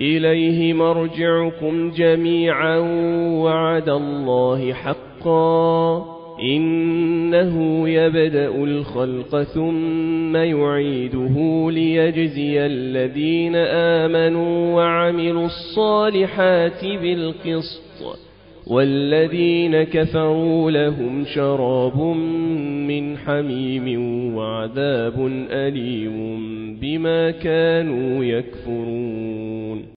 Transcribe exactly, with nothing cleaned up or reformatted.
إليه مرجعكم جميعا وعد الله حقا إنه يبدأ الخلق ثم يعيده ليجزي الذين آمنوا وعملوا الصالحات بالقسط والذين كفروا لهم شراب من حميم وعذاب أليم بما كانوا يكفرون.